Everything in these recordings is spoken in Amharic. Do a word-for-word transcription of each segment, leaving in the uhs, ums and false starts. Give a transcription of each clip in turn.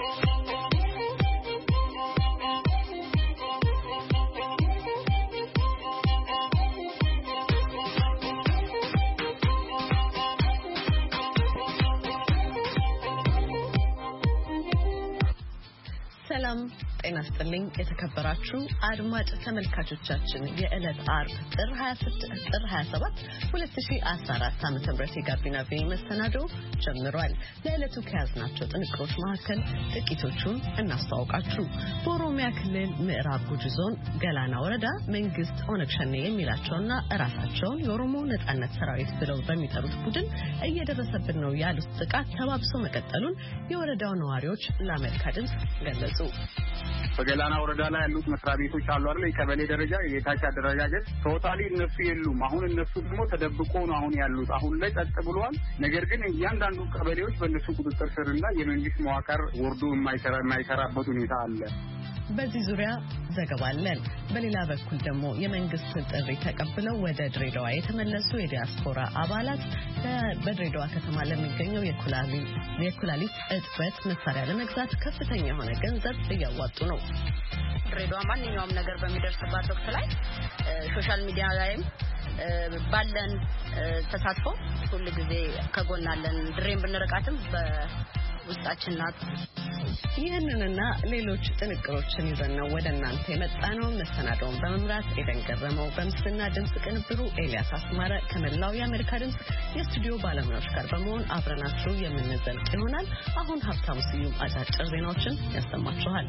ሰላም ጤና ይስጥልኝ የተከበራችሁ አድማጭ ተመልካቾቻችን የዕለት አርብ ጥር ሃያ ስድስት ጥር ሃያ ሰባት ሁለት ሺህ አስራ አራት ዓመተ ምህረት የጋቢና ቪ መሰናዶ ጀምሯል። ለዕለቱ ከያዝናቸው ጥንቅሮች መካከል ጥቂቶቹን እናስተዋውቃችሁ። በኦሮሚያ ክልል ምዕራብ ጉጂ ዞን ገላና ወረዳ መንግስት ኦነግ ሸኔ የሚላቸውና ራሳቸውን የኦሮሞ ነጻነት ሰራዊት ብለው በሚጠሩት ቡድን እየደረሰብን ነው ያሉት ጥቃት ተባብሶ መቀጠሉን የወረዳው ነዋሪዎች ለአሜሪካ ድምጽ ገለጹ። በገላና ወረዳ ላይ ያሉት መስሪያ ቤቶች አሉ አይደል? የቀበሌ ደረጃ የታች አደረጃጀት ቶታሊ እነሱ የሉም። አሁን እነሱ ደግሞ ተደብቆ ነው አሁን ያሉት። አሁን ላይ ጸጥ ብሏል። ነገር ግን እያንዳንዱ ቀበሌዎች በእነሱ ቁጥጥር ስርና የመንግስት መዋቅር ወርዶ የማይሰራ የማይሰራበት ሁኔታ አለ። በዚህ ዙሪያ ዘገባ አለን። በሌላ በኩል ደግሞ የመንግስት ጥሪ ተቀብለው ወደ ድሬዳዋ የተመለሱ የዲያስፖራ አባላት በድሬዳዋ ከተማ ለሚገኘው የኩላሊት እጥበት መሳሪያ ለመግዛት ከፍተኛ የሆነ ገንዘብ እያዋጡ ነው። ድሬዳዋ ማንኛውም ነገር በሚደርስባት ወቅት ላይ ሶሻል ሚዲያ ላይም ባለን ተሳትፎ ሁሉ ጊዜ ከጎናለን። ድሬን ብንርቃትም በውስጣችን ናት። ይህንንና ሌሎች ጥንቅሮችን ይዘን ነው ወደ እናንተ የመጣነው። መሰናዶውን በመምራት ኤደን ገረመው፣ በምስልና ድምጽ ቅንብሩ ኤልያስ አስማረ ከመላው የአሜሪካ ድምጽ የስቱዲዮ ባለሙያዎች ጋር በመሆን አብረናችሁ የምንዘልቅ ይሆናል። አሁን ሀብታሙ ስዩም አጫጭር ዜናዎችን ያሰማችኋል።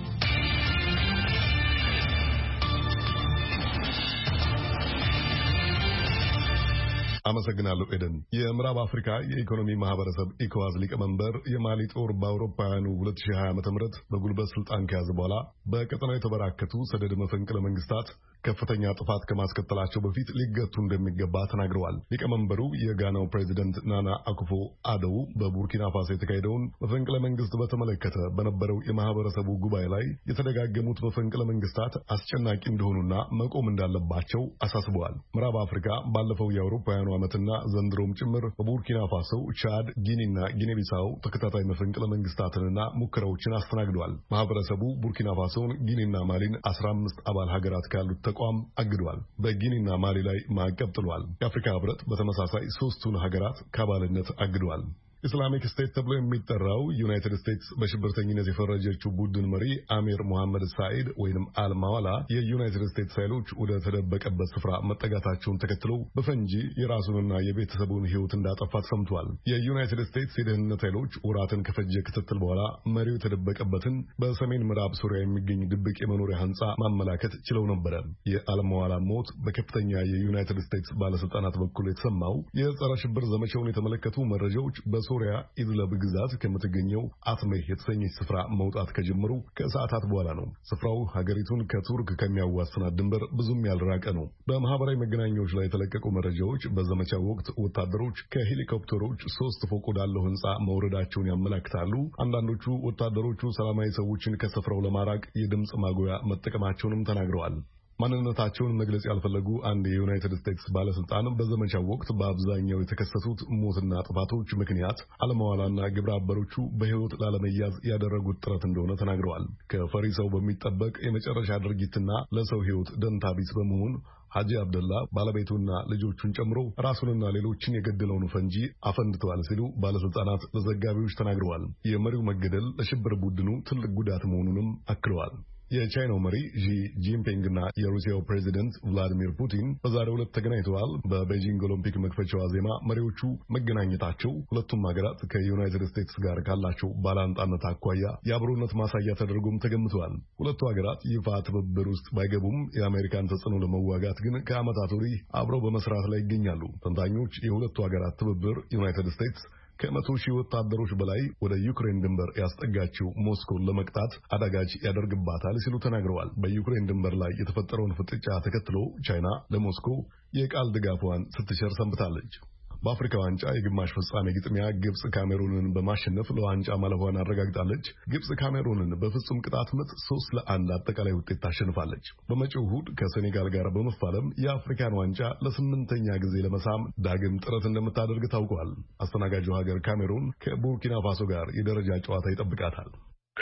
አመሰግናለሁ ኤደን። የምዕራብ አፍሪካ የኢኮኖሚ ማህበረሰብ ኢኮዋዝ ሊቀመንበር የማሊ ጦር በአውሮፓውያኑ ሁለት ሺህ ሃያ ዓመተ ምህረት በጉልበት ስልጣን ከያዘ በኋላ በቀጠናው የተበራከቱ ሰደድ መፈንቅለ መንግስታት ከፍተኛ ጥፋት ከማስከተላቸው በፊት ሊገቱ እንደሚገባ ተናግረዋል። ሊቀመንበሩ የጋናው ፕሬዚደንት ናና አኩፎ አዶ በቡርኪና ፋሶ የተካሄደውን መፈንቅለ መንግስት በተመለከተ በነበረው የማህበረሰቡ ጉባኤ ላይ የተደጋገሙት መፈንቅለ መንግስታት አስጨናቂ እንደሆኑና መቆም እንዳለባቸው አሳስበዋል። ምዕራብ አፍሪካ ባለፈው የአውሮፓውያኑ ዓመትና ዘንድሮም ጭምር በቡርኪና ፋሶ፣ ቻድ፣ ጊኒና ጊኔቢሳው ተከታታይ መፈንቅለ መንግስታትንና ሙከራዎችን አስተናግደዋል። ማህበረሰቡ ቡርኪና ፋሶን፣ ጊኒና ማሊን አስራ አምስት አባል ሀገራት ካሉት ተቋም አግዷል። በጊኒና ማሊ ላይ ማዕቀብ ጥሏል። የአፍሪካ ህብረት በተመሳሳይ ሶስቱን ሀገራት ከአባልነት አግዷል። ኢስላሚክ ስቴት ተብሎ የሚጠራው ዩናይትድ ስቴትስ በሽብርተኝነት የፈረጀችው ቡድን መሪ አሚር ሙሐመድ ሳኢድ ወይንም አልማዋላ የዩናይትድ ስቴትስ ኃይሎች ወደ ተደበቀበት ስፍራ መጠጋታቸውን ተከትሎ በፈንጂ የራሱንና የቤተሰቡን ህይወት እንዳጠፋ ተሰምቷል። የዩናይትድ ስቴትስ የደህንነት ኃይሎች ወራትን ከፈጀ ክትትል በኋላ መሪው የተደበቀበትን በሰሜን ምዕራብ ሱሪያ የሚገኝ ድብቅ የመኖሪያ ህንጻ ማመላከት ችለው ነበረ። የአልማዋላ ሞት በከፍተኛ የዩናይትድ ስቴትስ ባለስልጣናት በኩል የተሰማው የጸረ ሽብር ዘመቻውን የተመለከቱ መረጃዎች በ ሶሪያ ኢድለብ ግዛት ከምትገኘው አትሜህ የተሰኘች ስፍራ መውጣት ከጀመሩ ከሰዓታት በኋላ ነው። ስፍራው ሀገሪቱን ከቱርክ ከሚያዋስናት ድንበር ብዙም ያልራቀ ነው። በማህበራዊ መገናኛዎች ላይ የተለቀቁ መረጃዎች በዘመቻው ወቅት ወታደሮች ከሄሊኮፕተሮች ሶስት ፎቅ ወዳለው ህንጻ መውረዳቸውን ያመለክታሉ። አንዳንዶቹ ወታደሮቹ ሰላማዊ ሰዎችን ከስፍራው ለማራቅ የድምጽ ማጉያ መጠቀማቸውንም ተናግረዋል። ማንነታቸውን መግለጽ ያልፈለጉ አንድ የዩናይትድ ስቴትስ ባለስልጣን በዘመቻው ወቅት በአብዛኛው የተከሰቱት ሞትና ጥፋቶች ምክንያት አለመዋላና ግብረ አበሮቹ በህይወት ላለመያዝ ያደረጉት ጥረት እንደሆነ ተናግረዋል። ከፈሪ ሰው በሚጠበቅ የመጨረሻ ድርጊትና ለሰው ህይወት ደንታ ቢስ በመሆን ሐጂ አብደላ ባለቤቱና ልጆቹን ጨምሮ ራሱንና ሌሎችን የገደለውን ፈንጂ አፈንድተዋል ሲሉ ባለስልጣናት ለዘጋቢዎች ተናግረዋል። የመሪው መገደል ለሽብር ቡድኑ ትልቅ ጉዳት መሆኑንም አክለዋል። የቻይናው መሪ ዢ ጂንፒንግና የሩሲያው ፕሬዚደንት ቭላዲሚር ፑቲን በዛሬው ዕለት ተገናኝተዋል። በቤጂንግ ኦሎምፒክ መክፈቻ ዋዜማ መሪዎቹ መገናኘታቸው ሁለቱም ሀገራት ከዩናይትድ ስቴትስ ጋር ካላቸው ባላንጣነት አኳያ የአብሮነት ማሳያ ተደርጎም ተገምተዋል። ሁለቱ ሀገራት ይፋ ትብብር ውስጥ ባይገቡም የአሜሪካን ተጽዕኖ ለመዋጋት ግን ከዓመታት ወዲህ አብረው በመስራት ላይ ይገኛሉ። ተንታኞች የሁለቱ ሀገራት ትብብር ዩናይትድ ስቴትስ ከመቶ ሺህ ወታደሮች በላይ ወደ ዩክሬን ድንበር ያስጠጋችው ሞስኮን ለመቅጣት አዳጋች ያደርግባታል ሲሉ ተናግረዋል። በዩክሬን ድንበር ላይ የተፈጠረውን ፍጥጫ ተከትሎ ቻይና ለሞስኮ የቃል ድጋፏን ስትቸር ሰንብታለች። በአፍሪካ ዋንጫ የግማሽ ፍጻሜ ግጥሚያ ግብጽ ካሜሩንን በማሸነፍ ለዋንጫ ማለፏን አረጋግጣለች። ግብጽ ካሜሩንን በፍጹም ቅጣት ምት ሶስት ለአንድ አጠቃላይ ውጤት ታሸንፋለች። በመጪው እሁድ ከሴኔጋል ጋር በመፋለም የአፍሪካን ዋንጫ ለስምንተኛ ጊዜ ለመሳም ዳግም ጥረት እንደምታደርግ ታውቋል። አስተናጋጁ ሀገር ካሜሩን ከቡርኪና ፋሶ ጋር የደረጃ ጨዋታ ይጠብቃታል።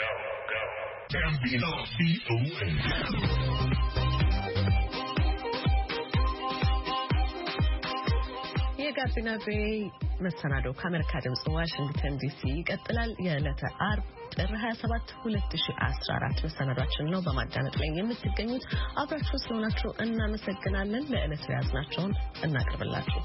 የጋቢና ቤ መሰናዶ ከአሜሪካ ድምጽ ዋሽንግተን ዲሲ ይቀጥላል። የዕለተ አርብ ጥር ሃያ ሰባት ሁለት ሺህ አስራ አራት መሰናዷችን ነው በማዳመጥ ላይ የምትገኙት። አብራችሁ ስለሆናችሁ እናመሰግናለን። ለዕለቱ ያዝናቸውን እናቀርብላችሁ።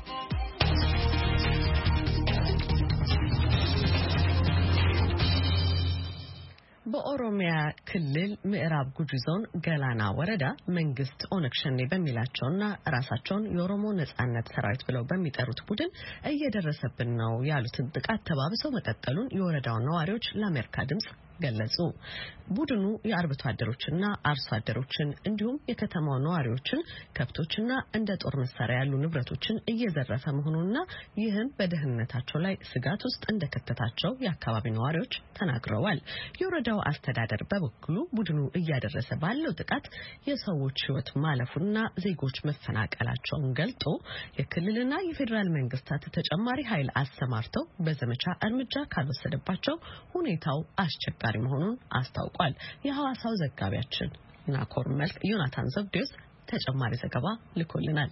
በኦሮሚያ ክልል ምዕራብ ጉጂ ዞን ገላና ወረዳ መንግስት ኦነግ ሸኔ በሚላቸውና ራሳቸውን የኦሮሞ ነጻነት ሰራዊት ብለው በሚጠሩት ቡድን እየደረሰብን ነው ያሉትን ጥቃት ተባብሰው መቀጠሉን የወረዳው ነዋሪዎች ለአሜሪካ ድምጽ ገለጹ። ቡድኑ የአርብቶ አደሮችና አርሶ አደሮችን እንዲሁም የከተማው ነዋሪዎችን ከብቶችና እንደ ጦር መሳሪያ ያሉ ንብረቶችን እየዘረፈ መሆኑንና ይህም በደህንነታቸው ላይ ስጋት ውስጥ እንደከተታቸው የአካባቢ ነዋሪዎች ተናግረዋል። የወረዳው አስተዳደር በበኩሉ ቡድኑ እያደረሰ ባለው ጥቃት የሰዎች ሕይወት ማለፉና ዜጎች መፈናቀላቸውን ገልጦ የክልልና የፌዴራል መንግስታት ተጨማሪ ኃይል አሰማርተው በዘመቻ እርምጃ ካልወሰደባቸው ሁኔታው አስቸጋሪ መሆኑን አስታውቋል። የሐዋሳው ዘጋቢያችን ናኮር መልክ ዮናታን ዘብዴስ ተጨማሪ ዘገባ ልኮልናል።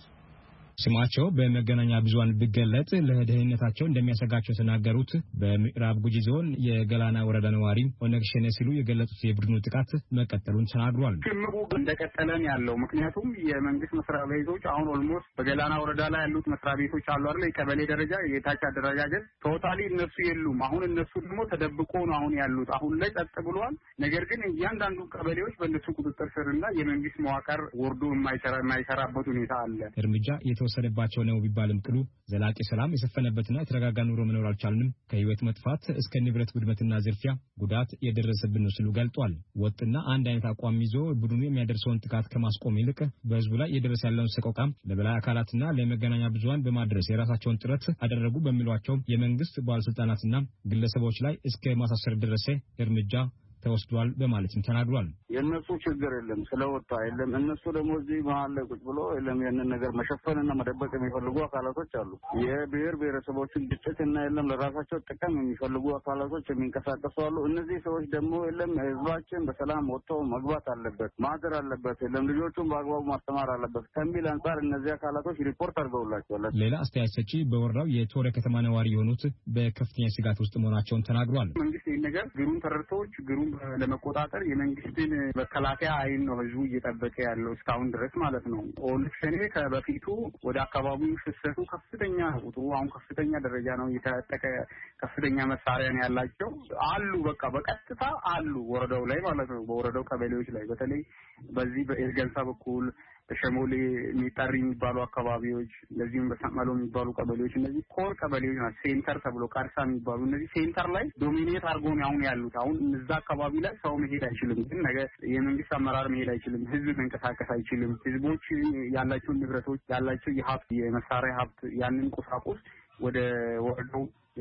ስማቸው በመገናኛ ብዙሃን ቢገለጽ ለደህንነታቸው እንደሚያሰጋቸው ተናገሩት በምዕራብ ጉጂ ዞን የገላና ወረዳ ነዋሪ ኦነግ ሸኔ ሲሉ የገለጹት የቡድኑ ጥቃት መቀጠሉን ተናግሯል። ሽምሩ እንደቀጠለን ያለው ምክንያቱም የመንግስት መስሪያ ቤቶች አሁን ኦልሞስት በገላና ወረዳ ላይ ያሉት መስሪያ ቤቶች አሉ አይደል? የቀበሌ ደረጃ የታች አደረጃጀት ቶታሊ እነሱ የሉም። አሁን እነሱ ደግሞ ተደብቆ ነው አሁን ያሉት። አሁን ላይ ጸጥ ብሏል። ነገር ግን እያንዳንዱ ቀበሌዎች በእነሱ ቁጥጥር ስርና የመንግስት መዋቅር ወርዶ የማይሰራ የማይሰራበት ሁኔታ አለ። እርምጃ የተወሰደባቸው ነው ቢባልም ቅሉ ዘላቂ ሰላም የሰፈነበትና የተረጋጋ ኑሮ መኖር አልቻልንም፣ ከህይወት መጥፋት እስከ ንብረት ውድመትና ዝርፊያ ጉዳት የደረሰብን ነው ሲሉ ገልጧል። ወጥና አንድ አይነት አቋም ይዞ ቡድኑ የሚያደርሰውን ጥቃት ከማስቆም ይልቅ በህዝቡ ላይ የደረሰ ያለውን ሰቆቃም ለበላይ አካላትና ለመገናኛ ብዙሃን በማድረስ የራሳቸውን ጥረት አደረጉ በሚሏቸው የመንግስት ባለስልጣናትና ግለሰቦች ላይ እስከ ማሳሰር ደረሰ እርምጃ ተወስዷል በማለትም ተናግሯል። የነሱ ችግር የለም ስለወጣ የለም። እነሱ ደግሞ እዚህ መሀል ላይ ቁጭ ብሎ የለም ያንን ነገር መሸፈንና መደበቅ የሚፈልጉ አካላቶች አሉ። የብሔር ብሔረሰቦችን ግጭት እና የለም ለራሳቸው ጥቅም የሚፈልጉ አካላቶች የሚንቀሳቀሱ አሉ። እነዚህ ሰዎች ደግሞ የለም ህዝባችን በሰላም ወጥቶ መግባት አለበት፣ ማደር አለበት፣ የለም ልጆቹን በአግባቡ ማስተማር አለበት ከሚል አንጻር እነዚህ አካላቶች ሪፖርት አድርገውላቸዋል። ሌላ አስተያየት ሰጪ በወረዳው የቶሬ ከተማ ነዋሪ የሆኑት በከፍተኛ ስጋት ውስጥ መሆናቸውን ተናግሯል። መንግስት ይህን ነገር ግሩን ተረድቶ ችግሩን ለመቆጣጠር የመንግስትን መከላከያ አይን ነው ህዝቡ እየጠበቀ ያለው እስካሁን ድረስ ማለት ነው። ኦነግ ሸኔ ከበፊቱ ወደ አካባቢው ፍሰቱ ከፍተኛ ቁጥሩ አሁን ከፍተኛ ደረጃ ነው የታጠቀ ከፍተኛ መሳሪያ ነው ያላቸው አሉ። በቃ በቀጥታ አሉ ወረዳው ላይ ማለት ነው። በወረዳው ቀበሌዎች ላይ በተለይ በዚህ በኤርገንሳ በኩል በሸሞሌ ሚጣሪ የሚባሉ አካባቢዎች እንደዚህም በሰማሎ የሚባሉ ቀበሌዎች እነዚህ ኮር ቀበሌዎች ናቸው። ሴንተር ተብሎ ቃርሳ የሚባሉ እነዚህ ሴንተር ላይ ዶሚኔት አድርጎ ነው አሁን ያሉት። አሁን እዛ አካባቢ ላይ ሰው መሄድ አይችልም። ግን ነገ የመንግስት አመራር መሄድ አይችልም። ህዝብ መንቀሳቀስ አይችልም። ህዝቦች ያላቸውን ንብረቶች ያላቸው የሀብት የመሳሪያ ሀብት ያንን ቁሳቁስ ወደ ወረዳው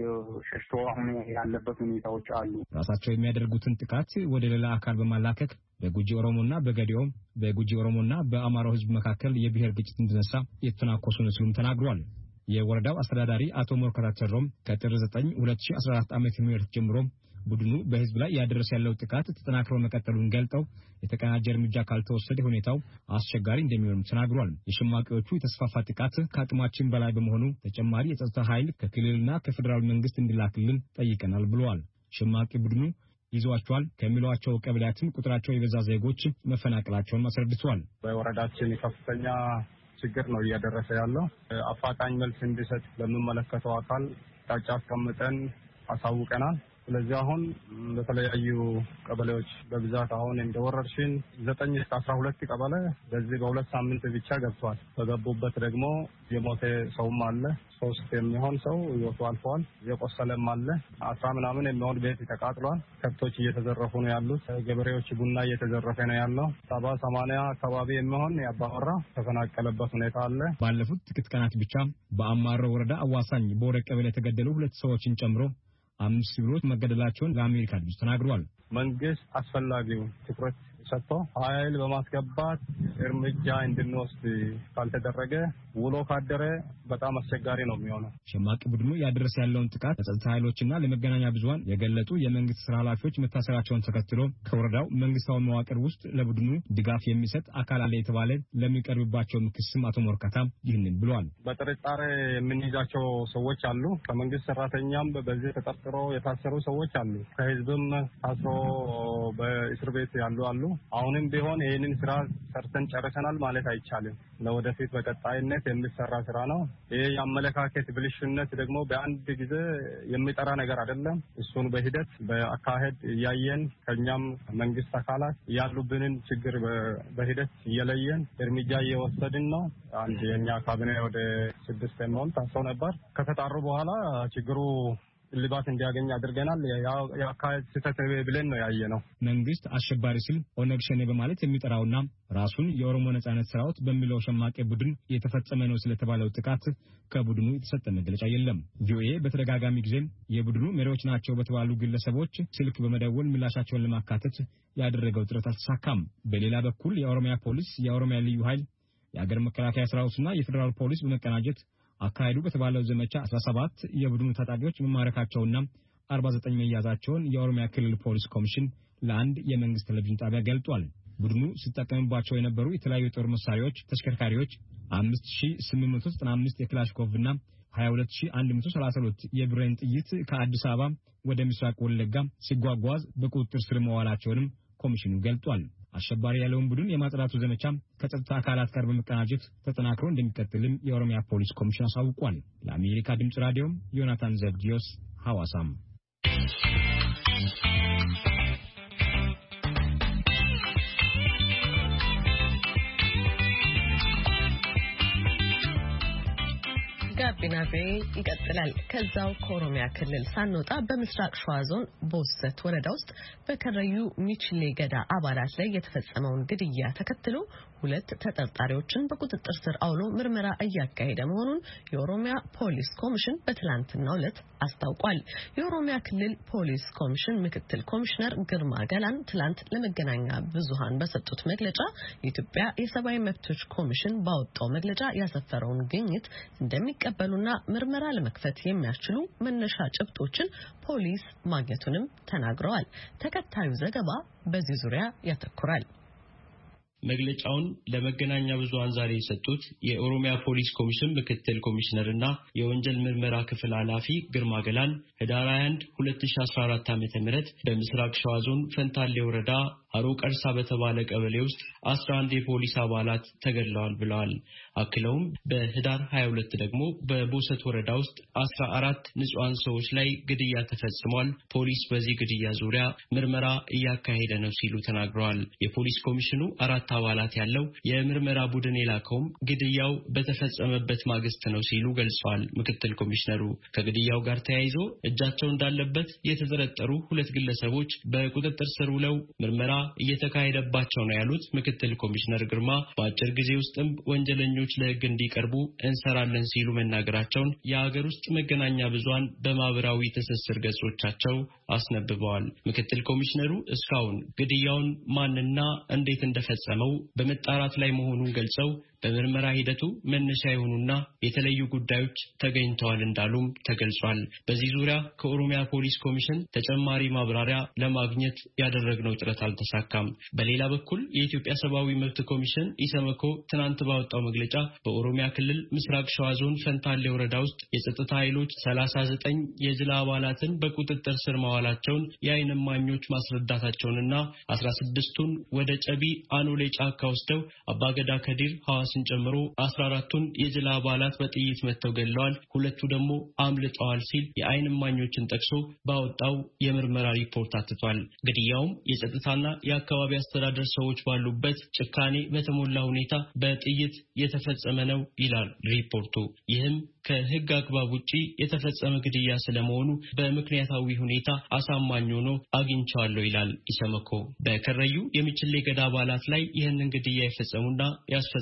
ሸሽቶ አሁን ያለበት ሁኔታዎች አሉ። ራሳቸው የሚያደርጉትን ጥቃት ወደ ሌላ አካል በማላከክ በጉጂ ኦሮሞና በገዲኦም በጉጂ ኦሮሞና በአማራው ህዝብ መካከል የብሔር ግጭት እንዲነሳ የተናኮሱ ነው ሲሉም ተናግሯል። የወረዳው አስተዳዳሪ አቶ ሞርካታ ተሮም ከጥር ዘጠኝ ሁለት ሺህ አስራ አራት ዓመተ ምህረት ጀምሮ ቡድኑ በህዝብ ላይ ያደረሰ ያለው ጥቃት ተጠናክሮ መቀጠሉን ገልጠው የተቀናጀ እርምጃ ካልተወሰደ ሁኔታው አስቸጋሪ እንደሚሆን ተናግሯል። የሽማቂዎቹ የተስፋፋ ጥቃት ከአቅማችን በላይ በመሆኑ ተጨማሪ የጸጥታ ኃይል ከክልልና ከፌዴራል መንግስት እንዲላክልን ጠይቀናል ብለዋል። ሽማቂ ቡድኑ ይዟቸዋል ከሚሏቸው ቀበሌያትም ቁጥራቸው የበዛ ዜጎች መፈናቀላቸውን አስረድተዋል። በወረዳችን ከፍተኛ ችግር ነው እያደረሰ ያለው። አፋጣኝ መልስ እንዲሰጥ ለሚመለከተው አካል አቅጣጫ አስቀምጠን አሳውቀናል። ስለዚህ አሁን በተለያዩ ቀበሌዎች በብዛት አሁን እንደ ወረርሽኝ ዘጠኝ እስከ አስራ ሁለት ቀበሌ በዚህ በሁለት ሳምንት ብቻ ገብቷል። በገቡበት ደግሞ የሞተ ሰውም አለ። ሶስት የሚሆን ሰው ህይወቱ አልፏል። የቆሰለም አለ። አስራ ምናምን የሚሆን ቤት ተቃጥሏል። ከብቶች እየተዘረፉ ነው ያሉት። ገበሬዎች ቡና እየተዘረፈ ነው ያለው። ሰባ ሰማንያ አካባቢ የሚሆን ያባወራ ተፈናቀለበት ሁኔታ አለ። ባለፉት ጥቂት ቀናት ብቻ በአማሮ ወረዳ አዋሳኝ በወረ ቀበሌ የተገደሉ ሁለት ሰዎችን ጨምሮ አምስት ሲቪሎች መገደላቸውን ለአሜሪካ ድምፅ ተናግሯል። መንግስት አስፈላጊው ትኩረት ሰጥቶ ኃይል በማስገባት እርምጃ እንድንወስድ ካልተደረገ ውሎ ካደረ በጣም አስቸጋሪ ነው የሚሆነው። ሸማቂ ቡድኑ ያደረሰ ያለውን ጥቃት ለጸጥታ ኃይሎችና ለመገናኛ ብዙሃን የገለጹ የመንግስት ስራ ኃላፊዎች መታሰራቸውን ተከትሎ ከወረዳው መንግስታዊ መዋቅር ውስጥ ለቡድኑ ድጋፍ የሚሰጥ አካል አለ የተባለ ለሚቀርብባቸው ክስም አቶ ሞርካታ ይህንን ብለዋል። በጥርጣሬ የምንይዛቸው ሰዎች አሉ። ከመንግስት ሰራተኛም በዚህ ተጠርጥሮ የታሰሩ ሰዎች አሉ። ከህዝብም ታስሮ በእስር ቤት ያሉ አሉ። አሁንም ቢሆን ይህንን ስራ ሰርተን ጨርሰናል ማለት አይቻልም። ለወደፊት በቀጣይነት የሚሰራ ስራ ነው። ይሄ የአመለካከት ብልሽነት ደግሞ በአንድ ጊዜ የሚጠራ ነገር አይደለም። እሱን በሂደት በአካሄድ እያየን ከኛም መንግስት አካላት ያሉብንን ችግር በሂደት እየለየን እርምጃ እየወሰድን ነው። አንድ የኛ ካቢኔ ወደ ስድስት የሚሆን ታስረው ነበር። ከተጣሩ በኋላ ችግሩ ልባት እንዲያገኝ አድርገናል። የአካሄድ ስህተት ብለን ነው ያየነው። መንግስት አሸባሪ ሲል ኦነግ ሸኔ በማለት የሚጠራውና ራሱን የኦሮሞ ነጻነት ሰራዊት በሚለው ሸማቂ ቡድን የተፈጸመ ነው ስለተባለው ጥቃት ከቡድኑ የተሰጠ መግለጫ የለም። ቪኦኤ በተደጋጋሚ ጊዜ የቡድኑ መሪዎች ናቸው በተባሉ ግለሰቦች ስልክ በመደወል ምላሻቸውን ለማካተት ያደረገው ጥረት አልተሳካም። በሌላ በኩል የኦሮሚያ ፖሊስ፣ የኦሮሚያ ልዩ ኃይል፣ የሀገር መከላከያ ሰራዊትና የፌዴራል ፖሊስ በመቀናጀት አካሄዱ በተባለው ዘመቻ አስራ ሰባት የቡድኑ ታጣቂዎች መማረካቸውና አርባ ዘጠኝ መያዛቸውን የኦሮሚያ ክልል ፖሊስ ኮሚሽን ለአንድ የመንግስት ቴሌቪዥን ጣቢያ ገልጿል። ቡድኑ ሲጠቀምባቸው የነበሩ የተለያዩ የጦር መሳሪያዎች፣ ተሽከርካሪዎች አምስት ሺህ ስምንት መቶ ዘጠና አምስት የክላሽንኮቭና ሀያ ሁለት ሺህ አንድ መቶ ሰላሳ ሁለት የብሬን ጥይት ከአዲስ አበባ ወደ ምስራቅ ወለጋ ሲጓጓዝ በቁጥጥር ስር መዋላቸውንም ኮሚሽኑ ገልጿል። አሸባሪ ያለውን ቡድን የማጽዳቱ ዘመቻ ከጸጥታ አካላት ጋር በመቀናጀት ተጠናክሮ እንደሚቀጥልም የኦሮሚያ ፖሊስ ኮሚሽን አሳውቋል። ለአሜሪካ ድምጽ ራዲዮ ዮናታን ዘብዲዮስ ሐዋሳም። ጋቢና ቪኦኤ ይቀጥላል። ከዛው ከኦሮሚያ ክልል ሳንወጣ በምስራቅ ሸዋ ዞን ቦሰት ወረዳ ውስጥ በከረዩ ሚችሌ ገዳ አባላት ላይ የተፈጸመውን ግድያ ተከትሎ ሁለት ተጠርጣሪዎችን በቁጥጥር ስር አውሎ ምርመራ እያካሄደ መሆኑን የኦሮሚያ ፖሊስ ኮሚሽን በትላንትናው ዕለት አስታውቋል። የኦሮሚያ ክልል ፖሊስ ኮሚሽን ምክትል ኮሚሽነር ግርማ ገላን ትላንት ለመገናኛ ብዙሃን በሰጡት መግለጫ የኢትዮጵያ የሰብአዊ መብቶች ኮሚሽን ባወጣው መግለጫ ያሰፈረውን ግኝት እንደሚቀበሉና ምርመራ ለመክፈት የሚያስችሉ መነሻ ጭብጦችን ፖሊስ ማግኘቱንም ተናግረዋል። ተከታዩ ዘገባ በዚህ ዙሪያ ያተኩራል። መግለጫውን ለመገናኛ ብዙሃን ዛሬ የሰጡት የኦሮሚያ ፖሊስ ኮሚሽን ምክትል ኮሚሽነርና የወንጀል ምርመራ ክፍል ኃላፊ ግርማ ገላን ህዳር ሃያ አንድ ሁለት ሺህ አስራ አራት ዓ.ም በምስራቅ ሸዋ ዞን ፈንታሌ ወረዳ አሮ ቀርሳ በተባለ ቀበሌ ውስጥ አስራ አንድ የፖሊስ አባላት ተገድለዋል ብለዋል። አክለውም በህዳር ሃያ ሁለት ደግሞ በቦሰት ወረዳ ውስጥ አስራ አራት ንጹሃን ሰዎች ላይ ግድያ ተፈጽሟል። ፖሊስ በዚህ ግድያ ዙሪያ ምርመራ እያካሄደ ነው ሲሉ ተናግረዋል። የፖሊስ ኮሚሽኑ አራት አባላት ያለው የምርመራ ቡድን የላከውም ግድያው በተፈጸመበት ማግስት ነው ሲሉ ገልጸዋል። ምክትል ኮሚሽነሩ ከግድያው ጋር ተያይዞ እጃቸው እንዳለበት የተጠረጠሩ ሁለት ግለሰቦች በቁጥጥር ስር ውለው ምርመራ እየተካሄደባቸው ነው ያሉት ምክትል ኮሚሽነር ግርማ በአጭር ጊዜ ውስጥም ወንጀለኞች ለህግ እንዲቀርቡ እንሰራለን ሲሉ መናገራቸውን የሀገር ውስጥ መገናኛ ብዙሃን በማህበራዊ ትስስር ገጾቻቸው አስነብበዋል። ምክትል ኮሚሽነሩ እስካሁን ግድያውን ማንና እንዴት እንደፈጸመው በመጣራት ላይ መሆኑን ገልጸው በምርመራ ሂደቱ መነሻ የሆኑና የተለዩ ጉዳዮች ተገኝተዋል እንዳሉም ተገልጿል። በዚህ ዙሪያ ከኦሮሚያ ፖሊስ ኮሚሽን ተጨማሪ ማብራሪያ ለማግኘት ያደረግነው ጥረት አልተሳካም። በሌላ በኩል የኢትዮጵያ ሰብአዊ መብት ኮሚሽን ኢሰመኮ ትናንት ባወጣው መግለጫ በኦሮሚያ ክልል ምስራቅ ሸዋ ዞን ፈንታሌ ወረዳ ውስጥ የጸጥታ ኃይሎች ሰላሳ ዘጠኝ የጅላ አባላትን በቁጥጥር ስር ማዋላቸውን የዓይን እማኞች ማስረዳታቸውንና አስራ ስድስቱን ወደ ጨቢ አኖሌ ጫካ ወስደው አባገዳ ከዲር ሐዋስን ጨምሮ አስራ አራቱን የጅላ አባላት በጥይት መተው ገለዋል፣ ሁለቱ ደግሞ አምልጠዋል ሲል የዓይን እማኞችን ጠቅሶ ባወጣው የምርመራ ሪፖርት አትቷል። ግድያውም የጸጥታና የአካባቢ አስተዳደር ሰዎች ባሉበት ጭካኔ በተሞላ ሁኔታ በጥይት የተፈጸመ ነው ይላል ሪፖርቱ። ይህም ከህግ አግባብ ውጪ የተፈጸመ ግድያ ስለመሆኑ በምክንያታዊ ሁኔታ አሳማኝ ሆኖ አግኝቻለሁ ይላል ኢሰመኮ። በከረዩ የሚችሌ ገዳ አባላት ላይ ይህንን ግድያ የፈጸሙና ያስፈጸሙ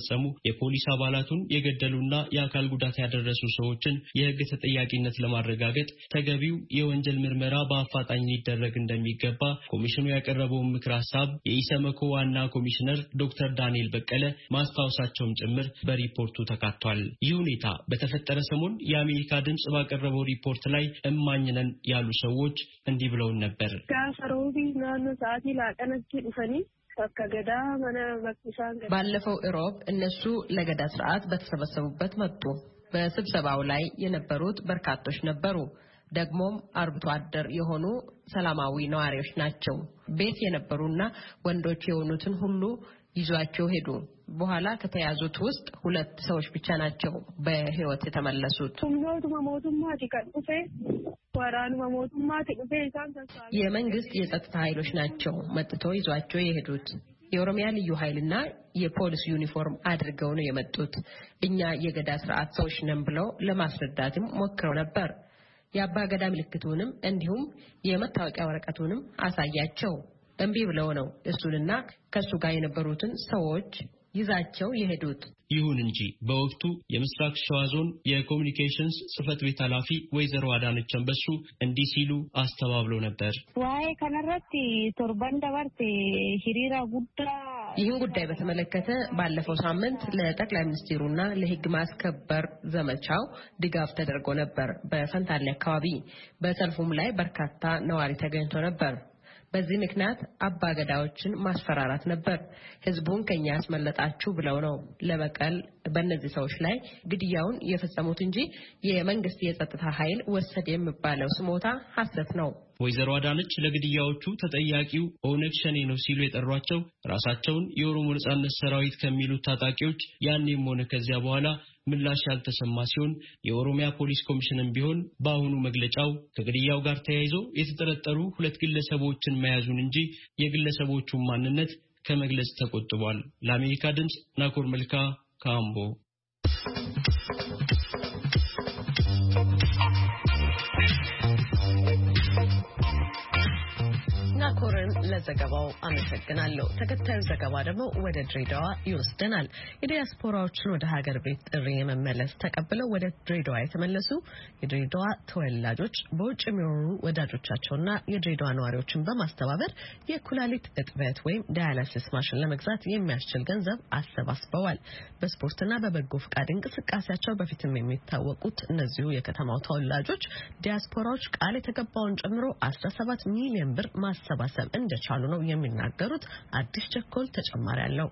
የፖሊስ አባላቱን የገደሉና የአካል ጉዳት ያደረሱ ሰዎችን የሕግ ተጠያቂነት ለማረጋገጥ ተገቢው የወንጀል ምርመራ በአፋጣኝ ሊደረግ እንደሚገባ ኮሚሽኑ ያቀረበውን ምክር ሐሳብ የኢሰመኮ ዋና ኮሚሽነር ዶክተር ዳንኤል በቀለ ማስታወሳቸውም ጭምር በሪፖርቱ ተካቷል። ይህ ሁኔታ በተፈጠረ ሰሞን የአሜሪካ ድምጽ ባቀረበው ሪፖርት ላይ እማኝ ነን ያሉ ሰዎች እንዲህ ብለው ነበር። ባለፈው ኢሮብ እነሱ ለገዳ ስርዓት በተሰበሰቡበት መጡ። በስብሰባው ላይ የነበሩት በርካቶች ነበሩ። ደግሞም አርብቶ አደር የሆኑ ሰላማዊ ነዋሪዎች ናቸው። ቤት የነበሩና ወንዶች የሆኑትን ሁሉ ይዟቸው ሄዱ። በኋላ ከተያዙት ውስጥ ሁለት ሰዎች ብቻ ናቸው በህይወት የተመለሱት። የመንግስት የጸጥታ ኃይሎች ናቸው መጥተው ይዟቸው የሄዱት። የኦሮሚያ ልዩ ኃይልና የፖሊስ ዩኒፎርም አድርገው ነው የመጡት። እኛ የገዳ ስርዓት ሰዎች ነን ብለው ለማስረዳትም ሞክረው ነበር። የአባ ገዳ ምልክቱንም እንዲሁም የመታወቂያ ወረቀቱንም አሳያቸው። እምቢ ብለው ነው እሱንና ከሱ ጋር የነበሩትን ሰዎች ይዛቸው የሄዱት። ይሁን እንጂ በወቅቱ የምስራቅ ሸዋ ዞን የኮሙኒኬሽንስ ጽህፈት ቤት ኃላፊ ወይዘሮ አዳነች አንበሱ እንዲህ ሲሉ አስተባብለው ነበር። ዋይ ከነረቲ ቶርባን ዳባርቴ ሂሪራ ጉዳ ይህን ጉዳይ በተመለከተ ባለፈው ሳምንት ለጠቅላይ ሚኒስትሩና ለህግ ማስከበር ዘመቻው ድጋፍ ተደርጎ ነበር በፈንታሌ አካባቢ። በሰልፉም ላይ በርካታ ነዋሪ ተገኝቶ ነበር። በዚህ ምክንያት አባገዳዎችን ማስፈራራት ነበር። ህዝቡን ከኛ ያስመለጣችሁ ብለው ነው ለበቀል በእነዚህ ሰዎች ላይ ግድያውን የፈጸሙት እንጂ የመንግስት የጸጥታ ኃይል ወሰደ የሚባለው ስሞታ ሐሰት ነው። ወይዘሮ አዳነች ለግድያዎቹ ተጠያቂው ኦነግ ሸኔ ነው ሲሉ የጠሯቸው ራሳቸውን የኦሮሞ ነጻነት ሰራዊት ከሚሉት ታጣቂዎች ያኔም ሆነ ከዚያ በኋላ ምላሽ ያልተሰማ ሲሆን የኦሮሚያ ፖሊስ ኮሚሽንም ቢሆን በአሁኑ መግለጫው ከግድያው ጋር ተያይዞ የተጠረጠሩ ሁለት ግለሰቦችን መያዙን እንጂ የግለሰቦቹን ማንነት ከመግለጽ ተቆጥቧል። ለአሜሪካ ድምጽ ናኮር መልካ ካምቦ። ናኮርን ለዘገባው አመሰግናለሁ። ተከታዩ ዘገባ ደግሞ ወደ ድሬዳዋ ይወስደናል። የዲያስፖራዎችን ወደ ሀገር ቤት ጥሪ የመመለስ ተቀብለው ወደ ድሬዳዋ የተመለሱ የድሬዳዋ ተወላጆች በውጭ የሚኖሩ ወዳጆቻቸውና የድሬዳዋ ነዋሪዎችን በማስተባበር የኩላሊት እጥበት ወይም ዳያሊሲስ ማሽን ለመግዛት የሚያስችል ገንዘብ አሰባስበዋል። በስፖርትና በበጎ ፍቃድ እንቅስቃሴያቸው በፊትም የሚታወቁት እነዚሁ የከተማው ተወላጆች ዲያስፖራዎች ቃል የተገባውን ጨምሮ አስራ ሰባት ሚሊዮን ብር ማሰባሰብ እንደቻሉ ነው የሚናገሩት። አዲስ ቸኮል ተጨማሪ አለው።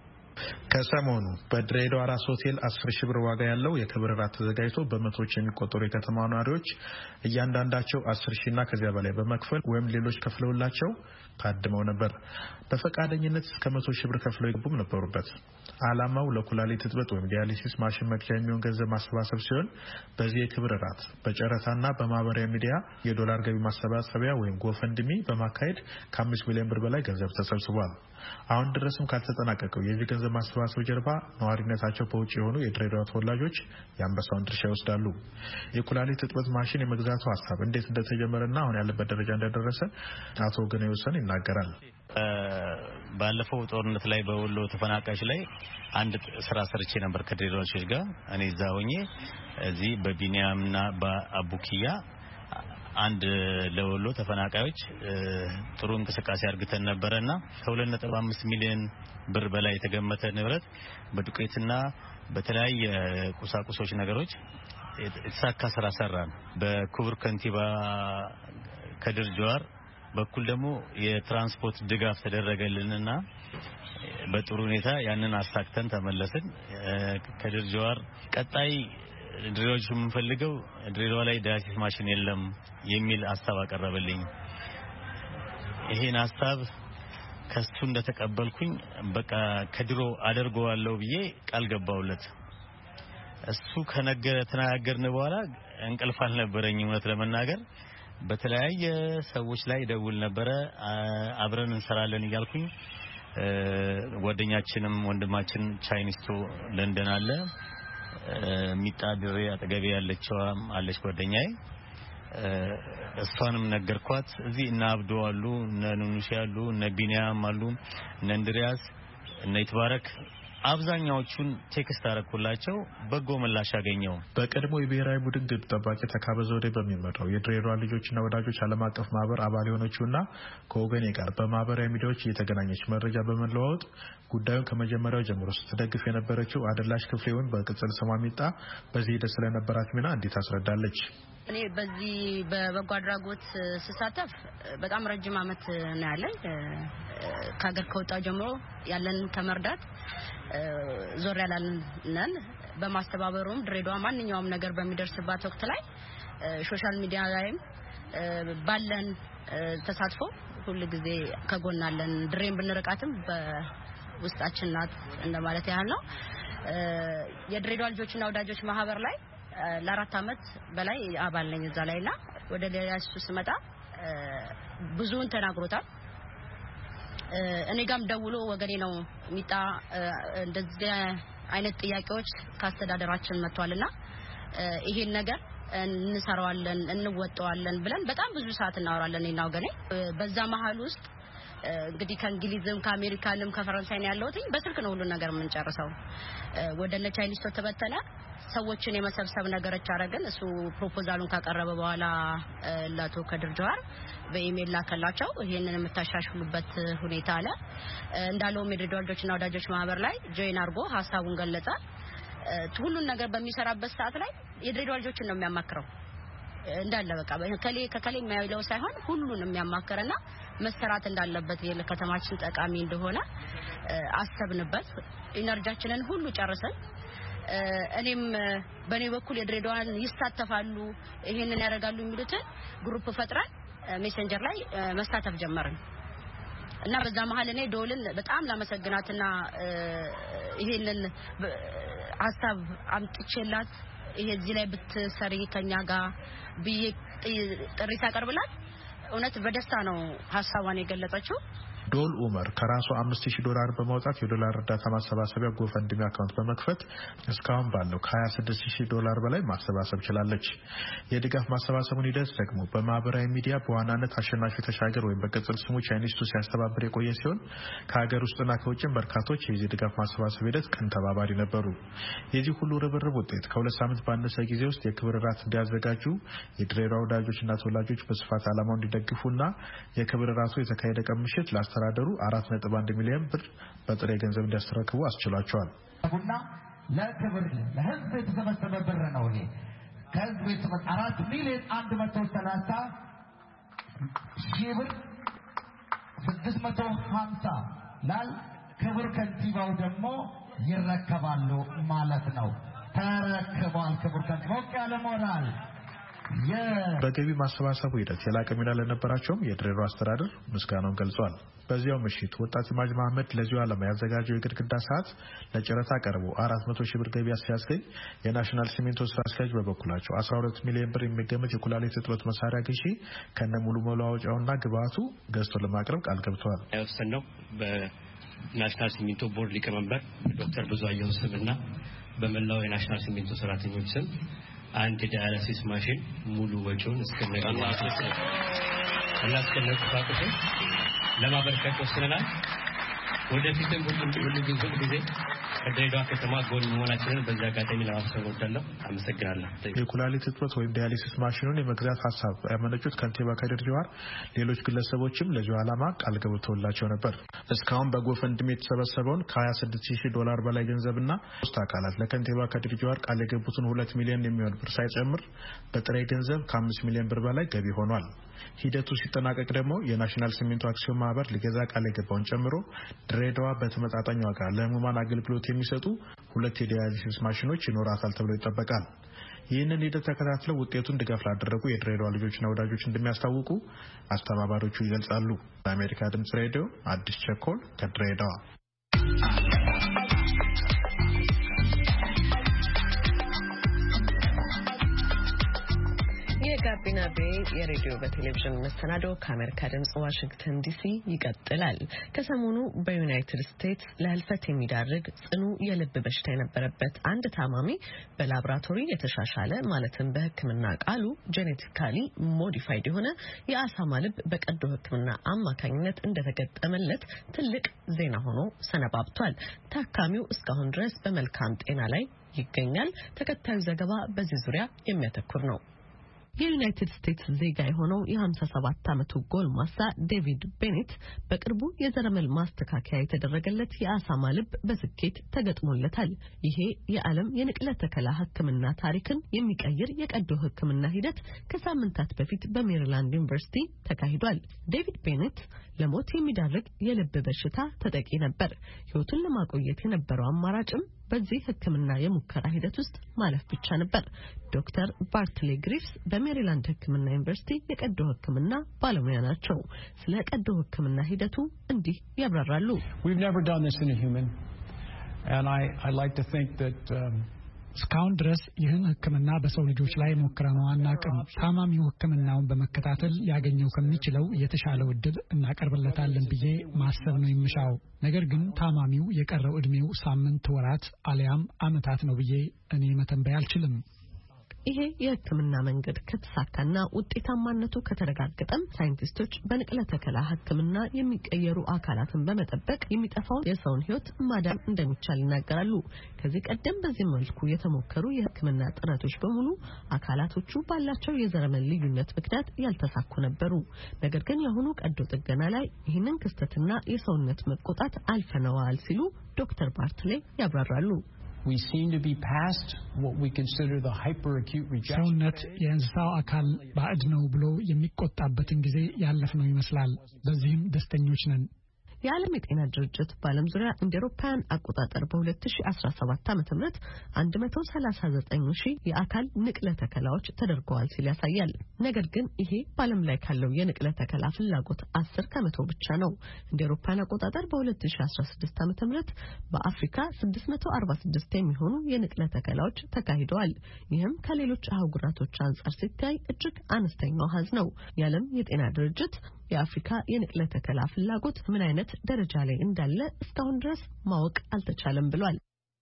ከሰሞኑ በድሬዳዋ ራስ ሆቴል አስር ሺህ ብር ዋጋ ያለው የክብር ራት ተዘጋጅቶ በመቶዎች የሚቆጠሩ የከተማ ነዋሪዎች እያንዳንዳቸው አስር ሺህ እና ከዚያ በላይ በመክፈል ወይም ሌሎች ከፍለውላቸው ታድመው ነበር። በፈቃደኝነት እስከ መቶ ሺህ ብር ከፍለው ይገቡም ነበሩበት። ዓላማው ለኩላሊት እጥበት ወይም ዲያሊሲስ ማሽን መግዣ የሚሆን ገንዘብ ማሰባሰብ ሲሆን በዚህ የክብር ራት በጨረታና በማህበራዊ ሚዲያ የዶላር ገቢ ማሰባሰቢያ ወይም ጎፈንድሚ በማካሄድ ከአምስት ሚሊዮን ብር በላይ ገንዘብ ተሰብስቧል። አሁን ድረስም ካልተጠናቀቀው የዚህ ገንዘብ ማሰባሰብ ጀርባ ነዋሪነታቸው በውጭ የሆኑ የድሬዳዋ ተወላጆች የአንበሳውን ድርሻ ይወስዳሉ። የኩላሊት እጥበት ማሽን የመግዛቱ ሀሳብ እንዴት እንደተጀመረና አሁን ያለበት ደረጃ እንደደረሰ አቶ ገና ይወሰን ይናገራል። ባለፈው ጦርነት ላይ በወሎ ተፈናቃዮች ላይ አንድ ስራ ሰርቼ ነበር ከድሬዳዋዎች ጋር። እኔ እዛ ሆኜ እዚህ በቢኒያምና በአቡኪያ አንድ ለወሎ ተፈናቃዮች ጥሩ እንቅስቃሴ አድርገን ነበርና ከሁለት ነጥብ አምስት ሚሊዮን ብር በላይ የተገመተ ንብረት በዱቄትና በተለያየ ቁሳቁሶች ነገሮች የተሳካ ስራ ሰራን። በክቡር ከንቲባ ከድር ጀዋር በኩል ደግሞ የትራንስፖርት ድጋፍ ተደረገልንና በጥሩ ሁኔታ ያንን አሳክተን ተመለስን። ከድር ጀዋር ቀጣይ ድሬዳዎች የምንፈልገው ድሬዳዋ ላይ ዳያሊሲስ ማሽን የለም የሚል ሐሳብ አቀረበልኝ። ይሄን ሐሳብ ከሱ እንደተቀበልኩኝ በቃ ከድሮ አደርገዋለሁ ብዬ ቃል ገባውለት። እሱ ከነገረ ተናገርን በኋላ እንቅልፍ አልነበረኝም እውነት ለመናገር። በተለያየ ሰዎች ላይ ደውል ነበረ አብረን እንሰራለን እያልኩኝ ጓደኛችንም ወንድማችን ቻይኒስቶ ለንደን አለ ሚጣድሬ አጠገቤ ያለችው አለች ጓደኛዬ እሷንም ነገርኳት። እዚህ እና አብዱ አሉ እነ ኑኑሽ አሉ እነ ቢኒያም አሉ እነ እንድሪያስ እነ ይትባረክ አብዛኛዎቹን ቴክስት አረኩላቸው በጎ ምላሽ አገኘው። በቀድሞ የብሔራዊ ቡድን ግብ ጠባቂ ተካበ ዘውዴ በሚመራው የድሬዳዋ ልጆችና ወዳጆች ዓለም አቀፍ ማህበር አባል የሆነችውና ከወገኔ ጋር በማህበራዊ ሚዲያዎች እየተገናኘች መረጃ በመለዋወጥ ጉዳዩን ከመጀመሪያው ጀምሮ ስትደግፍ የነበረችው አደላሽ ክፍሌውን በቅጽል ስሟ ሚጣ በዚህ ሂደት ስለነበራት ሚና እንዴት አስረዳለች። እኔ በዚህ በበጎ አድራጎት ስሳተፍ በጣም ረጅም አመት ነው ያለኝ። ከሀገር ከወጣሁ ጀምሮ ያለን ከመርዳት ዞር ያላልን በማስተባበሩም ድሬዳዋ ማንኛውም ነገር በሚደርስባት ወቅት ላይ ሶሻል ሚዲያ ላይም ባለን ተሳትፎ ሁሉ ጊዜ ከጎናለን። ድሬን ብንርቃትም በውስጣችን ናት እንደማለት ያህል ነው። የድሬዳዋ ልጆችና ወዳጆች ማህበር ላይ ለአራት አመት በላይ አባል ነኝ እዛ ላይና ወደ ሌላሱ ስመጣ ብዙውን ተናግሮታል። እኔ ጋም ደውሎ ወገኔ ነው ሚጣ እንደዚህ አይነት ጥያቄዎች ካስተዳደራችን መጥቷልና ይሄን ነገር እንሰራዋለን እንወጣዋለን ብለን በጣም ብዙ ሰዓት እናወራለን እና ወገኔ በዛ መሃል ውስጥ እንግዲህ ከእንግሊዝም ከአሜሪካንም ከፈረንሳይም ያለውት በስልክ ነው ሁሉ ነገር የምንጨርሰው። ወደነ ቻይኒስ ተበተነ ሰዎችን የመሰብሰብ ነገሮች አረጋን። እሱ ፕሮፖዛሉን ካቀረበ በኋላ ላቶ ከድር ጀዋር በኢሜል ላከላቸው ይሄንን የምታሻሽሉበት ሁኔታ አለ እንዳለው የድሬዳዋ ልጆችና ወዳጆች ማህበር ላይ ጆይን አርጎ ሐሳቡን ገለጸ። ሁሉን ነገር በሚሰራበት ሰዓት ላይ የድሬዳዋ ልጆችን ነው የሚያማክረው እንዳለ በቃ ከሌ ከከሌ የማይለው ሳይሆን ሁሉንም የሚያማክረና መሰራት እንዳለበት የከተማችን ጠቃሚ እንደሆነ አሰብንበት። ኢነርጂያችንን ሁሉ ጨርሰን እኔም በኔ በኩል የድሬዳዋን ይሳተፋሉ ይሄንን ያደርጋሉ የሚሉትን ግሩፕ ፈጥረን ሜሴንጀር ላይ መሳተፍ ጀመርን እና በዛ መሃል እኔ ዶልን በጣም ላመሰግናትና ይሄንን ሐሳብ አምጥቼላት ይሄ እዚህ ላይ ብትሰሪ ከኛ ጋር ብዬ ጥሪ ታቀርብላት እውነት በደስታ ነው ሐሳቧን የገለጸችው። ዶል ኡመር ከራሱ አምስት ሺህ ዶላር በማውጣት የዶላር እርዳታ ማሰባሰቢያ ጎፈንድሚ አካውንት በመክፈት እስካሁን ባለው ከሀያ ስድስት ሺህ ዶላር በላይ ማሰባሰብ ችላለች። የድጋፍ ማሰባሰቡን ሂደት ደግሞ በማህበራዊ ሚዲያ በዋናነት አሸናፊ ተሻገር ወይም በቅጽል ስሙ ቻይኒስቱ ሲያስተባብር የቆየ ሲሆን ከሀገር ውስጥና ከውጭም በርካቶች የዚህ ድጋፍ ማሰባሰብ ሂደት ቀን ተባባሪ ነበሩ። የዚህ ሁሉ ርብርብ ውጤት ከሁለት ሳምንት ባነሰ ጊዜ ውስጥ የክብር እራት እንዲያዘጋጁ የድሬዳዋ ወዳጆችና ተወላጆች በስፋት ዓላማው እንዲደግፉና የክብር እራቱ የተካሄደ ቀን ምሽት አስተዳደሩ አራት ነጥብ አንድ ሚሊዮን ብር በጥሬ ገንዘብ እንዲያስተረክቡ አስችሏቸዋል። ቡና ለክብር ለህዝብ የተሰበሰበ ብር ነው። ይሄ ከህዝብ የተሰበሰበ አራት ሚሊዮን አንድ መቶ ሰላሳ ሺህ ብር ስድስት መቶ ሀምሳ ላል ክብር ከንቲባው ደግሞ ይረከባሉ ማለት ነው። ተረክቧል። ክብር ከንቲባው ያለ ሞራል በገቢ ማሰባሰቡ ሂደት የላቀ ሚና ለነበራቸውም የድሬዳዋ አስተዳደር ምስጋናውን ገልጿል። በዚያው ምሽት ወጣት ኢማጅ መሐመድ ለዚሁ ዓላማ ያዘጋጀው የግድግዳ ሰዓት ለጨረታ ቀርቦ አራት መቶ ሺህ ብር ገቢ ሲያስገኝ የናሽናል ሲሚንቶ ስራ አስኪያጅ በበኩላቸው አስራ ሁለት ሚሊዮን ብር የሚገመት የኩላሊት እጥበት መሳሪያ ግዢ ከነ ሙሉ መለዋወጫውና ግብአቱ ገዝቶ ለማቅረብ ቃል ገብተዋል። ያወሰነው በናሽናል ሲሚንቶ ቦርድ ሊቀመንበር ዶክተር ብዙአየሁ ስምና በመላው የናሽናል ሲሚንቶ ሰራተኞች ስም አንድ ዳያሊሲስ ማሽን ሙሉ ወጪውን እስከነቀላቱ እና እስከነቁሳቁሱ ለማበርከት ወስነናል። ወደፊትም ሁሉ ጊዜ ከድሬዳዋ ከተማ ጎን መሆናችንን በዛ አጋጣሚ ለማብሰር ወዳለሁ። አመሰግናለሁ። የኩላሊት እጥበት ወይም ዳያሊሲስ ማሽኑን የመግዛት ሀሳብ ያመነጩት ከንቲባ ከድር ጀዋር ሌሎች ግለሰቦችም ለዚሁ ዓላማ ቃል ገብተውላቸው ነበር። እስካሁን በጎፈንድሚ የተሰበሰበውን ከሀያ ስድስት ሺህ ዶላር በላይ ገንዘብና ሶስት አካላት ለከንቲባ ከድር ጀዋር ቃል የገቡትን ሁለት ሚሊዮን የሚሆን ብር ሳይጨምር በጥሬ ገንዘብ ከአምስት ሚሊዮን ብር በላይ ገቢ ሆኗል። ሂደቱ ሲጠናቀቅ ደግሞ የናሽናል ሲሚንቶ አክሲዮን ማህበር ሊገዛ ቃል የገባውን ጨምሮ ድሬዳዋ በተመጣጣኝ ዋጋ ለህሙማን አገልግሎት የሚሰጡ ሁለት የዲያሊሲስ ማሽኖች ይኖራታል ተብሎ ይጠበቃል። ይህንን ሂደት ተከታትለው ውጤቱን ድጋፍ ላደረጉ የድሬዳዋ ልጆችና ወዳጆች እንደሚያስታውቁ አስተባባሪዎቹ ይገልጻሉ። ለአሜሪካ ድምጽ ሬዲዮ አዲስ ቸኮል ከድሬዳዋ። የጋቢና ቤ የሬዲዮ በቴሌቪዥን መሰናዶ ከአሜሪካ ድምጽ ዋሽንግተን ዲሲ ይቀጥላል። ከሰሞኑ በዩናይትድ ስቴትስ ለህልፈት የሚዳርግ ጽኑ የልብ በሽታ የነበረበት አንድ ታማሚ በላቦራቶሪ የተሻሻለ ማለትም በሕክምና ቃሉ ጄኔቲካሊ ሞዲፋይድ የሆነ የአሳማ ልብ በቀዶ ሕክምና አማካኝነት እንደተገጠመለት ትልቅ ዜና ሆኖ ሰነባብቷል። ታካሚው እስካሁን ድረስ በመልካም ጤና ላይ ይገኛል። ተከታዩ ዘገባ በዚህ ዙሪያ የሚያተኩር ነው። የዩናይትድ ስቴትስ ዜጋ የሆነው የ57 ዓመቱ ጎልማሳ ዴቪድ ቤኔት በቅርቡ የዘረመል ማስተካከያ የተደረገለት የአሳማ ልብ በስኬት ተገጥሞለታል። ይሄ የዓለም የንቅለ ተከላ ሕክምና ታሪክን የሚቀይር የቀዶ ሕክምና ሂደት ከሳምንታት በፊት በሜሪላንድ ዩኒቨርሲቲ ተካሂዷል። ዴቪድ ቤኔት ለሞት የሚዳርግ የልብ በሽታ ተጠቂ ነበር። ሕይወቱን ለማቆየት የነበረው አማራጭም በዚህ ሕክምና የሙከራ ሂደት ውስጥ ማለፍ ብቻ ነበር። ዶክተር ባርትሌ ግሪፍስ በሜሪላንድ ሕክምና ዩኒቨርሲቲ የቀዶ ሕክምና ባለሙያ ናቸው። ስለ ቀዶ ሕክምና ሂደቱ እንዲህ ያብራራሉ። We've never done this in a human and I I like to think that um, እስካሁን ድረስ ይህን ሕክምና በሰው ልጆች ላይ ሞክረነው አናውቅም። ታማሚው ሕክምናውን በመከታተል ያገኘው ከሚችለው የተሻለው እድል እናቀርብለታለን ብዬ ማሰብ ነው የምሻው። ነገር ግን ታማሚው የቀረው እድሜው ሳምንት፣ ወራት አሊያም ዓመታት ነው ብዬ እኔ መተንበይ አልችልም። ይሄ የሕክምና መንገድ ከተሳካና ውጤታማነቱ ከተረጋገጠም ሳይንቲስቶች በንቅለ ተከላ ሕክምና የሚቀየሩ አካላትን በመጠበቅ የሚጠፋውን የሰውን ሕይወት ማዳን እንደሚቻል ይናገራሉ። ከዚህ ቀደም በዚህ መልኩ የተሞከሩ የሕክምና ጥረቶች በሙሉ አካላቶቹ ባላቸው የዘረመል ልዩነት ምክንያት ያልተሳኩ ነበሩ። ነገር ግን የአሁኑ ቀዶ ጥገና ላይ ይህንን ክስተትና የሰውነት መቆጣት አልፈነዋል ሲሉ ዶክተር ባርትሌ ያብራራሉ። We seem to be past what we consider the hyperacute rejection. ሰውነት የእንስሳው አካል ባዕድ ነው ብሎ የሚቆጣበትን ጊዜ ያለፍነው ይመስላል። በዚህም ደስተኞች ነን። የዓለም የጤና ድርጅት በዓለም ዙሪያ እንደ አውሮፓውያን አቆጣጠር በ2017 ዓመተ ምህረት አንድ መቶ ሰላሳ ዘጠኝ ሺህ የአካል ንቅለ ተከላዎች ተደርገዋል ሲል ያሳያል። ነገር ግን ይሄ በዓለም ላይ ካለው የንቅለ ተከላ ፍላጎት አስር ከመቶ ብቻ ነው። እንደ አውሮፓውያን አቆጣጠር በ2016 ዓመተ ምህረት በአፍሪካ ስድስት መቶ አርባ ስድስት የሚሆኑ የንቅለ ተከላዎች ተካሂደዋል። ይህም ከሌሎች አህጉራቶች አንጻር ሲታይ እጅግ አነስተኛው አሃዝ ነው። የዓለም የጤና ድርጅት የአፍሪካ የንቅለ ተከላ ፍላጎት ምን አይነት ደረጃ ላይ እንዳለ እስካሁን ድረስ ማወቅ አልተቻለም ብሏል።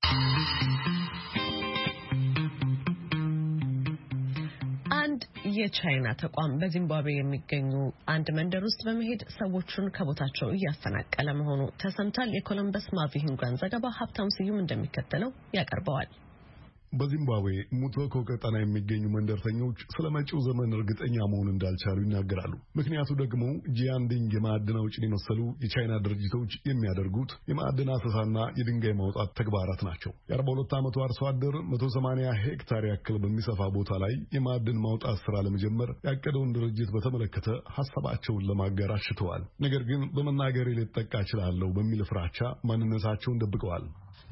አንድ የቻይና ተቋም በዚምባብዌ የሚገኙ አንድ መንደር ውስጥ በመሄድ ሰዎችን ከቦታቸው እያፈናቀለ መሆኑ ተሰምቷል። የኮሎምበስ ማቪሂንጓን ዘገባ ሀብታም ስዩም እንደሚከተለው ያቀርበዋል። በዚምባብዌ ሙቶኮ ቀጠና የሚገኙ መንደርተኞች ስለ መጪው ዘመን እርግጠኛ መሆን እንዳልቻሉ ይናገራሉ። ምክንያቱ ደግሞ ጂያንዲንግ የማዕድን አውጪን የመሰሉ የቻይና ድርጅቶች የሚያደርጉት የማዕድን አሰሳና የድንጋይ ማውጣት ተግባራት ናቸው። የአርባ ሁለት ዓመቱ አርሶ አደር መቶ ሰማንያ ሄክታር ያክል በሚሰፋ ቦታ ላይ የማዕድን ማውጣት ስራ ለመጀመር ያቀደውን ድርጅት በተመለከተ ሀሳባቸውን ለማጋራት ሽተዋል። ነገር ግን በመናገሬ ልጠቃ እችላለሁ በሚል ፍራቻ ማንነታቸውን ደብቀዋል።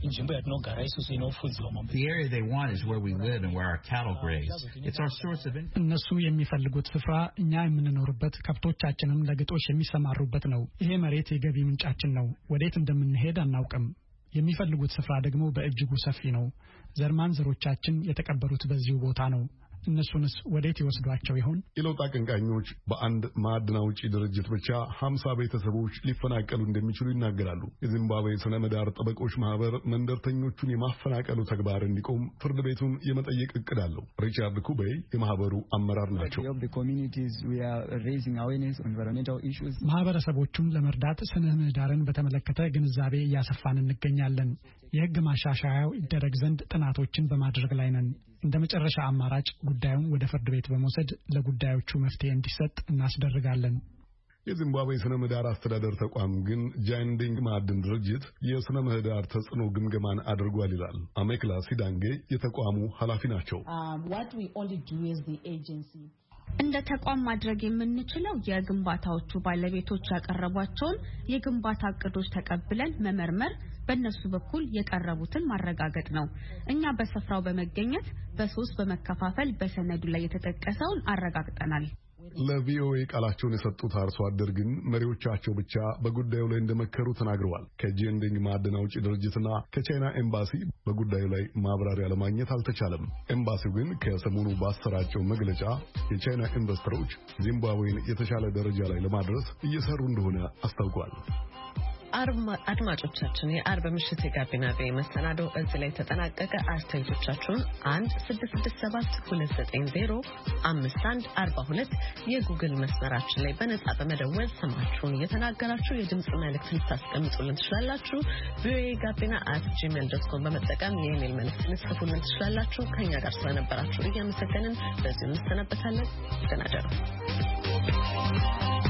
The area they want is where we live and where our cattle graze. It's our source of income. እነሱ የሚፈልጉት ስፍራ እኛ የምንኖርበት ከብቶቻችንም ለግጦሽ የሚሰማሩበት ነው። ይሄ መሬት የገቢ ምንጫችን ነው። ወዴት እንደምንሄድ አናውቅም። የሚፈልጉት ስፍራ ደግሞ በእጅጉ ሰፊ ነው። ዘርማንዘሮቻችን የተቀበሩት በዚሁ ቦታ ነው። እነሱንስ ወዴት ይወስዷቸው ይሆን? የለውጥ አቀንቃኞች በአንድ ማዕድን አውጪ ድርጅት ብቻ ሀምሳ ቤተሰቦች ሊፈናቀሉ እንደሚችሉ ይናገራሉ። የዚምባብዌ ስነ ምህዳር ጠበቆች ማህበር መንደርተኞቹን የማፈናቀሉ ተግባር እንዲቆም ፍርድ ቤቱን የመጠየቅ እቅድ አለው። ሪቻርድ ኩቤ የማህበሩ አመራር ናቸው። ማህበረሰቦቹን ለመርዳት ስነ ምህዳርን በተመለከተ ግንዛቤ እያሰፋን እንገኛለን። የህግ ማሻሻያው ይደረግ ዘንድ ጥናቶችን በማድረግ ላይ ነን። እንደ መጨረሻ አማራጭ ጉዳዩን ወደ ፍርድ ቤት በመውሰድ ለጉዳዮቹ መፍትሄ እንዲሰጥ እናስደርጋለን። የዚምባብዌ ስነ ምህዳር አስተዳደር ተቋም ግን ጃይንዲንግ ማዕድን ድርጅት የስነ ምህዳር ተጽዕኖ ግምገማን አድርጓል ይላል። አሜክላ ሲዳንጌ የተቋሙ ኃላፊ ናቸው። እንደ ተቋም ማድረግ የምንችለው የግንባታዎቹ ባለቤቶች ያቀረቧቸውን የግንባታ እቅዶች ተቀብለን መመርመር፣ በእነሱ በኩል የቀረቡትን ማረጋገጥ ነው። እኛ በስፍራው በመገኘት በሶስት በመከፋፈል በሰነዱ ላይ የተጠቀሰውን አረጋግጠናል። ለቪኦኤ ቃላቸውን የሰጡት አርሶ አደር ግን መሪዎቻቸው ብቻ በጉዳዩ ላይ እንደመከሩ ተናግረዋል። ከጄንዲንግ ማዕድን አውጪ ድርጅትና ከቻይና ኤምባሲ በጉዳዩ ላይ ማብራሪያ ለማግኘት አልተቻለም። ኤምባሲው ግን ከሰሞኑ ባሰራጨው መግለጫ የቻይና ኢንቨስተሮች ዚምባብዌን የተሻለ ደረጃ ላይ ለማድረስ እየሰሩ እንደሆነ አስታውቋል። አድማጮቻችን የአርብ ምሽት የጋቢና ቪኦኤ መሰናዶ እዚህ ላይ ተጠናቀቀ። አስተያየቶቻችሁን አንድ ስድስት ስድስት ሰባት ሁለት ዘጠኝ ዜሮ አምስት አንድ አርባ ሁለት የጉግል መስመራችን ላይ በነጻ በመደወል ስማችሁን እየተናገራችሁ የድምጽ መልእክት ልታስቀምጡልን ትችላላችሁ። ቪኦኤ ጋቢና አት ጂሜል ዶት ኮም በመጠቀም የኢሜል መልእክት ልትጽፉልን ትችላላችሁ። ከኛ ጋር ስለነበራችሁ እያመሰገንን በዚህ እንሰናበታለን። ደህና እደሩ።